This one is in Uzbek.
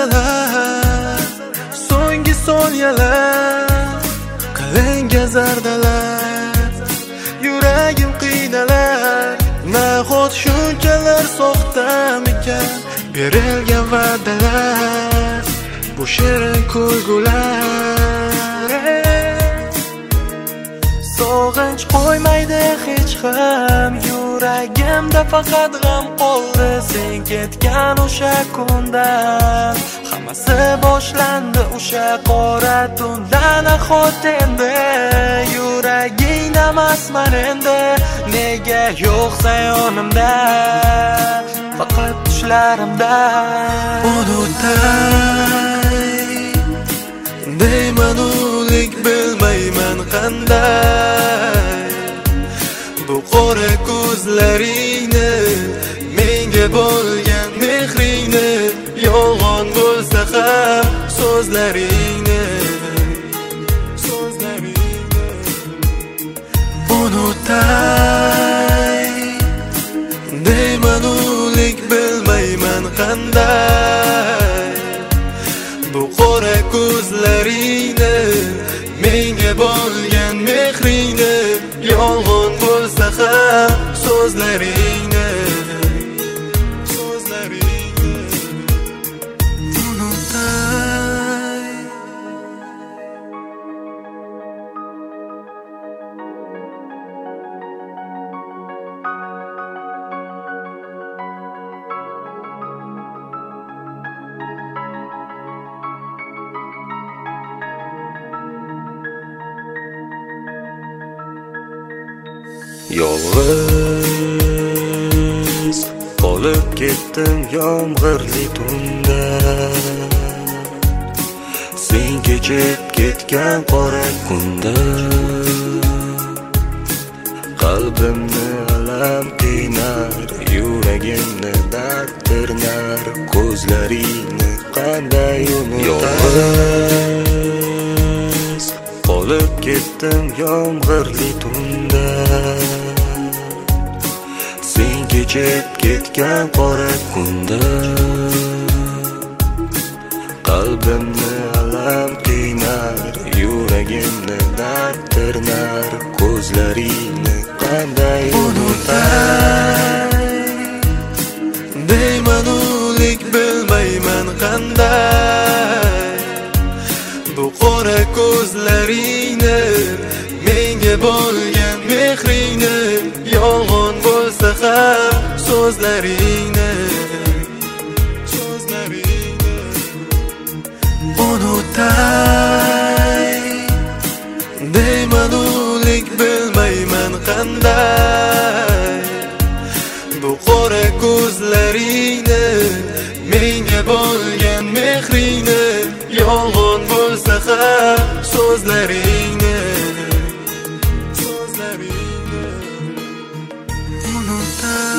lahzalar, so'nggi soniyalar, qalanga zardalar, yuragim qiynalar. Nahot shunchalar soxtamikan berilgan va'dalar, bu shirin kulgular. Sog'inch qo'ymaydi hech ham yuragimda, faqat g'am qoldi sen ketgan o'sha kundan. Hammasi boshlandi o'sha qora tunda. Nahot endi yuragingdamasman endi, nega yo'qsan yonimda, faqat tushlarimda. Unutay deyman o'lik, bilmayman qanday bu qora ko'zlaringni, menga bo'lgan mehringni, yolg'on bo'lsa ham so'zlaringni. Unutay deyman o'lik, bilmayman qanday bu qora ko'zlaringni, menga bo'lgan mehringni, yolg'on bo'lsa ham so'zlaringni. Unutay. Yolg'iz qolib ketdim yomg'irli tunda, sen kechib ketgan qora kunda. Qalbimni alam qiynar, yuragimni dard tirnar, ko'zlaringni qanday unutay. Yolg'iz qolib ketdim yomg'irli tunda, sen kechib ketgan qora kunda. Qalbimni alam qiynar, yuragimni dard tirnar, ko'zlaringni qanday unutay. Deyman o'lik, bilmayman qanday bu qora ko'zlaringni, menga bo'lgan mehringni, yolg'on bo'lsa ham so'zlaringni. Unutay deyman o'lik, bilmayman qanday bu qora ko'zlaringni, menga bo'lgan mehringni, yolg'on bo'lsa ham so'zlaringni. Unutay.